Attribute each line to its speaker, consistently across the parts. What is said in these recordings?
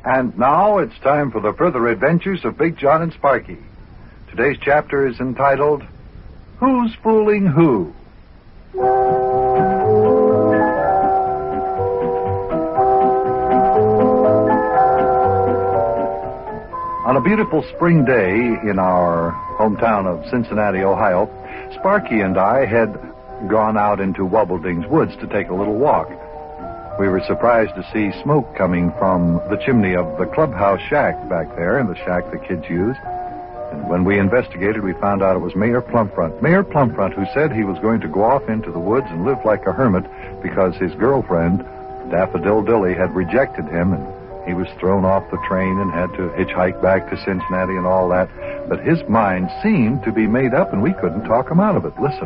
Speaker 1: And now it's time for the further adventures of Big John and Sparky. Today's chapter is entitled, Who's Fooling Who? On a beautiful spring day in our hometown of Cincinnati, Ohio, Sparky and I had gone out into Wobbledings's woods to take a little walk. We were surprised to see smoke coming from the chimney of the clubhouse shack back there, the shack the kids use. And when we investigated, we found out it was Mayor Plumfront. Mayor Plumfront, who said he was going to go off into the woods and live like a hermit because his girlfriend, Daffodil Dilly, had rejected him, and he was thrown off the train and had to hitchhike back to Cincinnati and all that. But his mind seemed to be made up, and we couldn't talk him out of it. Listen.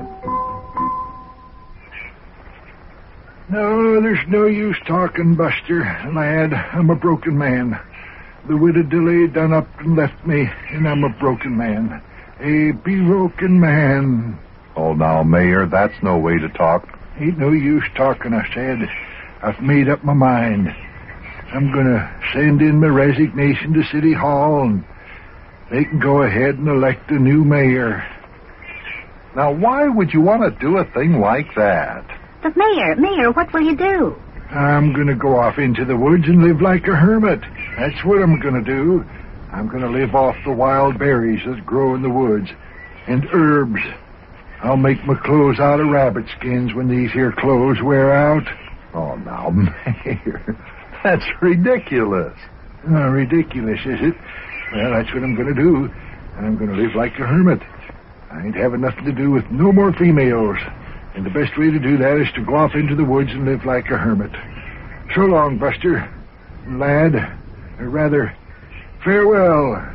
Speaker 2: No, there's no use talking, Buster. Lad, I'm a broken man. The widow Dilly done up and left me, and I'm a broken man. A broken man.
Speaker 1: Oh, now, Mayor, that's no way to talk.
Speaker 2: Ain't no use talking, I said. I've made up my mind. I'm gonna send in my resignation to City Hall, and they can go ahead and elect a new mayor.
Speaker 1: Now, why would you want to do a thing like that?
Speaker 3: But Mayor, what will you do?
Speaker 2: I'm going to go off into the woods and live like a hermit. That's what I'm going to do. I'm going to live off the wild berries that grow in the woods and herbs. I'll make my clothes out of rabbit skins when these here clothes wear out.
Speaker 1: Oh, now, Mayor, that's ridiculous.
Speaker 2: Ridiculous, is it? Well, that's what I'm going to do. I'm going to live like a hermit. I ain't having nothing to do with no more females. And the best way to do that is to go off into the woods and live like a hermit. So long, Buster. Lad, or rather, farewell.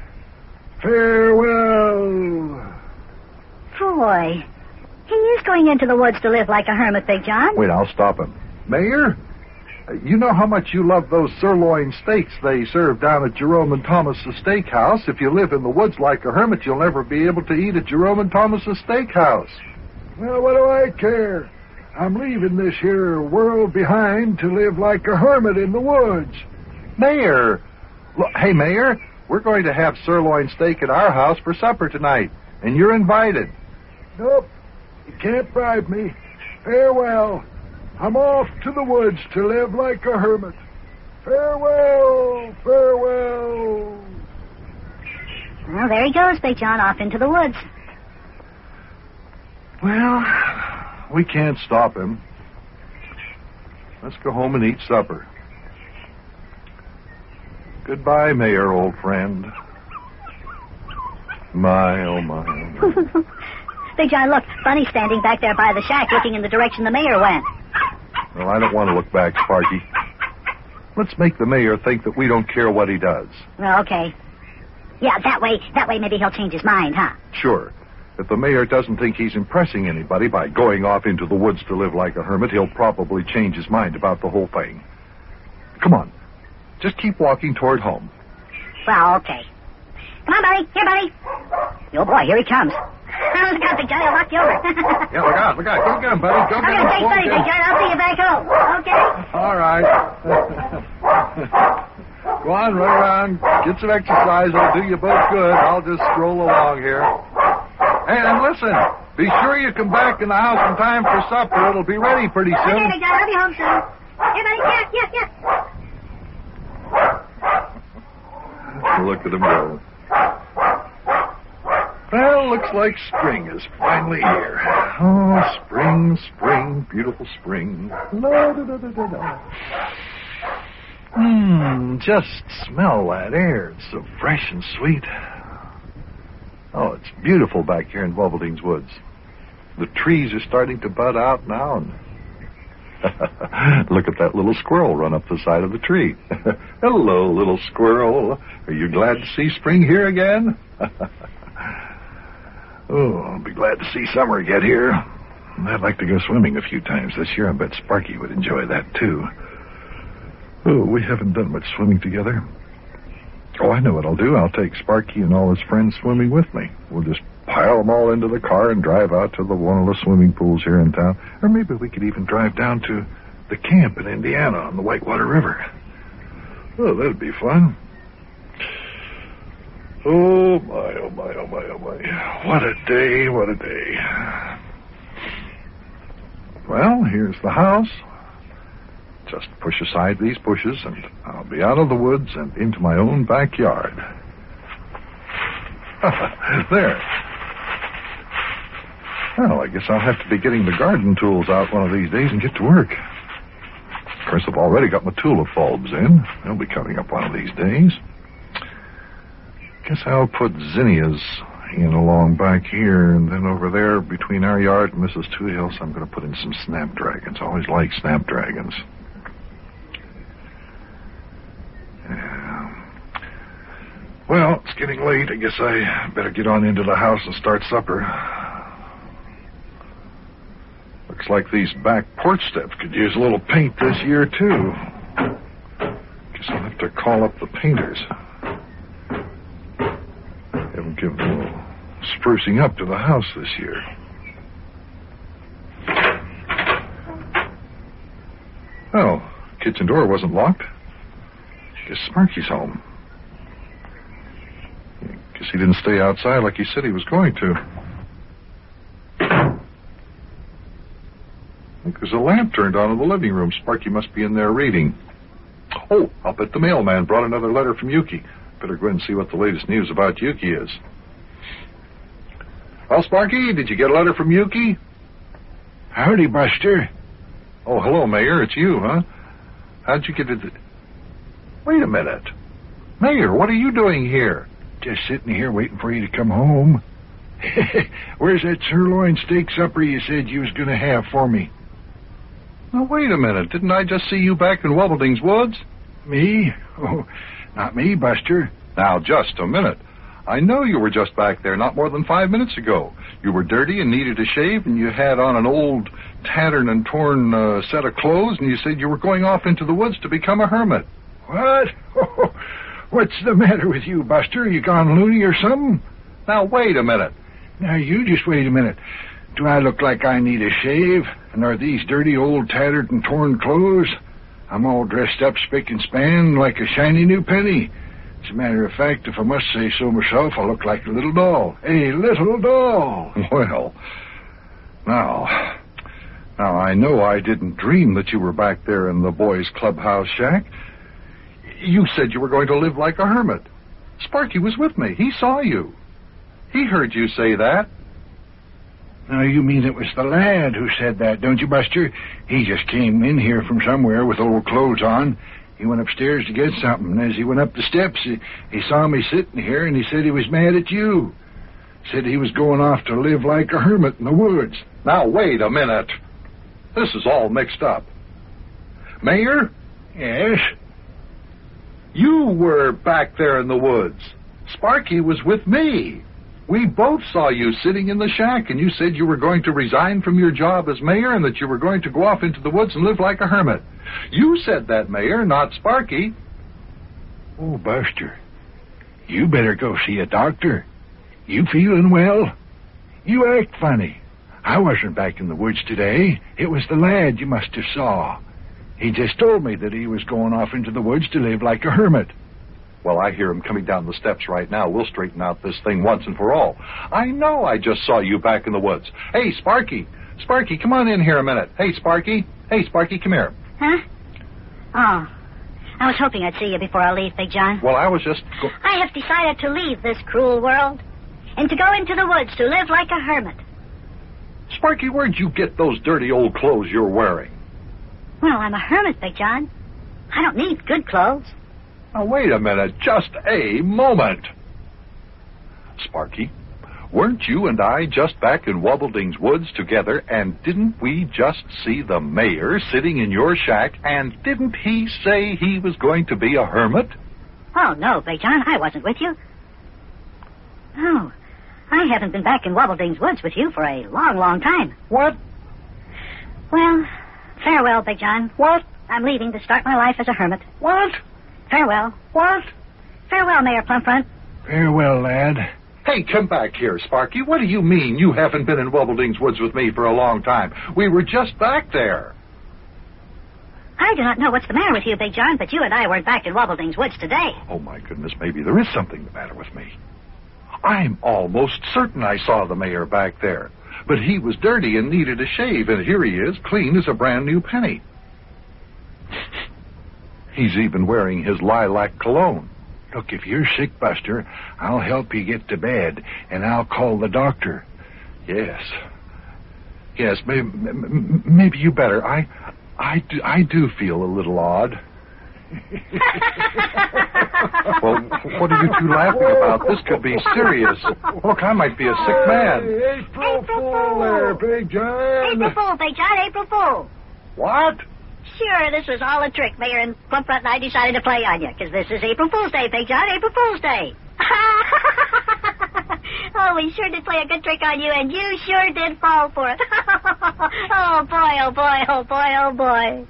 Speaker 2: Farewell.
Speaker 3: Boy, he is going into the woods to live like a hermit, Big John.
Speaker 1: Wait, I'll stop him. Mayor, you know how much you love those sirloin steaks they serve down at Jerome and Thomas's Steakhouse. If you live in the woods like a hermit, you'll never be able to eat at Jerome and Thomas's Steakhouse.
Speaker 2: Well, what do I care? I'm leaving this here world behind to live like a hermit in the woods.
Speaker 1: Mayor! Look, hey, Mayor, we're going to have sirloin steak at our house for supper tonight, and you're invited.
Speaker 2: Nope, you can't bribe me. Farewell. I'm off to the woods to live like a hermit. Farewell, farewell.
Speaker 3: Well, there he goes, Big John, off into the woods.
Speaker 1: Well, we can't stop him. Let's go home and eat supper. Goodbye, Mayor, old friend. My, oh my, oh my.
Speaker 3: Big John, look, Bunny's standing back there by the shack looking in the direction the mayor went.
Speaker 1: Well, I don't want to look back, Sparky. Let's make the mayor think that we don't care what he does.
Speaker 3: Well, okay. Yeah, that way maybe he'll change his mind, huh?
Speaker 1: Sure. If the mayor doesn't think he's impressing anybody by going off into the woods to live like a hermit, he'll probably change his mind about the whole thing. Come on. Just keep walking toward home.
Speaker 3: Well, okay. Come on, Bunny. Here, Bunny. Oh, boy, here he comes. Oh, look out, Big John. I'll knock you over.
Speaker 1: Yeah, look out. Go get him, buddy. Go get him.
Speaker 3: Okay, stay steady, Big John. I'll see you back home. Okay?
Speaker 1: All right. Go on, run around. Get some exercise. It'll do you both good. I'll just stroll along here. Hey, and listen. Be sure you come back in the house in time for supper. It'll be ready pretty soon.
Speaker 3: Okay, Big John. I'll be home soon. Here, Bunny. Yeah.
Speaker 1: Look at him go. Well, looks like spring is finally here. Oh, spring, beautiful spring. Just smell that air. It's so fresh and sweet. Oh, it's beautiful back here in Wobbledings's woods. The trees are starting to bud out now, and look at that little squirrel run up the side of the tree. Hello, little squirrel. Are you glad to see spring here again? Oh, I'll be glad to see summer get here. I'd like to go swimming a few times this year. I bet Sparky would enjoy that, too. Oh, we haven't done much swimming together. Oh, I know what I'll do. I'll take Sparky and all his friends swimming with me. We'll just pile them all into the car and drive out to one of the swimming pools here in town. Or maybe we could even drive down to the camp in Indiana on the Whitewater River.
Speaker 2: Oh, that'd be fun. Oh, my, oh, my, oh, my, oh, my. What a day, what a day. Well, here's the house. Just push aside these bushes, and I'll be out of the woods and into my own backyard. There. Well, I guess I'll have to be getting the garden tools out one of these days and get to work. Of course, I've already got my tulip bulbs in. They'll be coming up one of these days. Guess I'll put zinnias in along back here, and then over there between our yard and Mrs. Toohill's, I'm going to put in some snapdragons. I always like snapdragons. Yeah. Well, it's getting late. I guess I better get on into the house and start supper. Looks like these back porch steps could use a little paint this year, too. Guess I'll have to call up the painters. Have them give a little sprucing up to the house this year. Oh, kitchen door wasn't locked. Guess Sparky's home. Guess he didn't stay outside like he said he was going to. I think there's a lamp turned on in the living room. Sparky must be in there reading. Oh, I'll bet the mailman brought another letter from Yuki. Better go and see what the latest news about Yuki is. Well, Sparky, did you get a letter from Yuki?
Speaker 4: Howdy, Buster.
Speaker 2: Oh, hello, Mayor. It's you, huh? How'd you get it? Wait a minute. Mayor, what are you doing here?
Speaker 4: Just sitting here waiting for you to come home. Where's that sirloin steak supper you said you was going to have for me?
Speaker 2: Now, wait a minute. Didn't I just see you back in Wobbling's Woods?
Speaker 4: Me? Oh, not me, Buster.
Speaker 2: Now, just a minute. I know you were just back there not more than 5 minutes ago. You were dirty and needed a shave, and you had on an old, tattered and torn set of clothes, and you said you were going off into the woods to become a hermit.
Speaker 4: What? Oh, what's the matter with you, Buster? You gone loony or something?
Speaker 2: Now, wait a minute.
Speaker 4: Now, you just wait a minute. Do I look like I need a shave? And are these dirty old tattered and torn clothes? I'm all dressed up spick and span like a shiny new penny. As a matter of fact, if I must say so myself, I look like a little doll. A little doll.
Speaker 2: Well, now I know I didn't dream that you were back there in the boys' clubhouse shack. You said you were going to live like a hermit. Sparky was with me. He saw you. He heard you say that.
Speaker 4: Now, you mean it was the lad who said that, don't you, Buster? He just came in here from somewhere with old clothes on. He went upstairs to get something. As he went up the steps, he saw me sitting here, and he said he was mad at you. Said he was going off to live like a hermit in the woods.
Speaker 2: Now, wait a minute. This is all mixed up. Mayor?
Speaker 4: Yes?
Speaker 2: You were back there in the woods. Sparky was with me. We both saw you sitting in the shack, and you said you were going to resign from your job as mayor and that you were going to go off into the woods and live like a hermit. You said that, Mayor, not Sparky.
Speaker 4: Oh, Buster, you better go see a doctor. You feeling well? You act funny. I wasn't back in the woods today. It was the lad you must have saw. He just told me that he was going off into the woods to live like a hermit.
Speaker 2: Well, I hear him coming down the steps right now. We'll straighten out this thing once and for all. I know I just saw you back in the woods. Hey, Sparky. Sparky, come on in here a minute. Hey, Sparky. Hey, Sparky, come here.
Speaker 3: Huh? Oh, I was hoping I'd see you before I leave, Big John.
Speaker 2: Well, I was just...
Speaker 3: I have decided to leave this cruel world and to go into the woods to live like a hermit.
Speaker 2: Sparky, where'd you get those dirty old clothes you're wearing?
Speaker 3: Well, I'm a hermit, Big John. I don't need good clothes.
Speaker 2: Now, wait a minute. Just a moment. Sparky, weren't you and I just back in Wobbling's Woods together, and didn't we just see the mayor sitting in your shack, and didn't he say he was going to be a hermit?
Speaker 3: Oh, no, Big John, I wasn't with you. No, I haven't been back in Wobbling's Woods with you for a long, long time.
Speaker 2: What?
Speaker 3: Well, farewell, Big John.
Speaker 2: What?
Speaker 3: I'm leaving to start my life as a hermit.
Speaker 2: What?
Speaker 3: Farewell.
Speaker 2: What?
Speaker 3: Farewell, Mayor Plumfront.
Speaker 4: Farewell, lad.
Speaker 2: Hey, come back here, Sparky. What do you mean you haven't been in Wobbling's Woods with me for a long time? We were just back there.
Speaker 3: I do not know what's the matter with you, Big John, but you and I weren't back in Wobbling's Woods today.
Speaker 1: Oh, my goodness, maybe there is something the matter with me. I'm almost certain I saw the mayor back there. But he was dirty and needed a shave, and here he is, clean as a brand new penny. He's even wearing his lilac cologne.
Speaker 2: Look, if you're sick, Buster, I'll help you get to bed, and I'll call the doctor.
Speaker 1: Yes. Yes, maybe you better. I do feel a little odd. Well, what are you two laughing about? This could be serious. Look, I might be a sick man.
Speaker 2: April Fool there, Big John.
Speaker 3: April Fool, Big John, April Fool.
Speaker 1: What?
Speaker 3: Sure, this was all a trick. Mayor and Plumfront and I decided to play on you, because this is April Fool's Day, Big John, April Fool's Day. Oh, we sure did play a good trick on you, and you sure did fall for it. Oh, boy, oh, boy, oh, boy, oh, boy.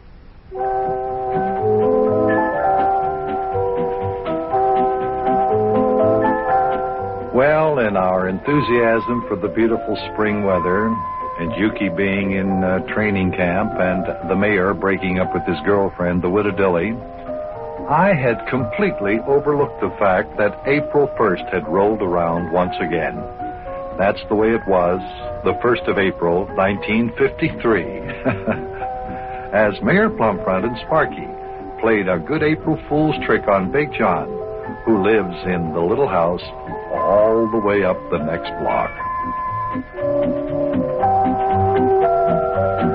Speaker 1: Well, in our enthusiasm for the beautiful spring weather, and Yuki being in training camp, and the mayor breaking up with his girlfriend, the Widow Dilly, I had completely overlooked the fact that April 1st had rolled around once again. That's the way it was, the 1st of April, 1953. As Mayor Plumfront and Sparky played a good April Fool's trick on Big John, who lives in the little house all the way up the next block.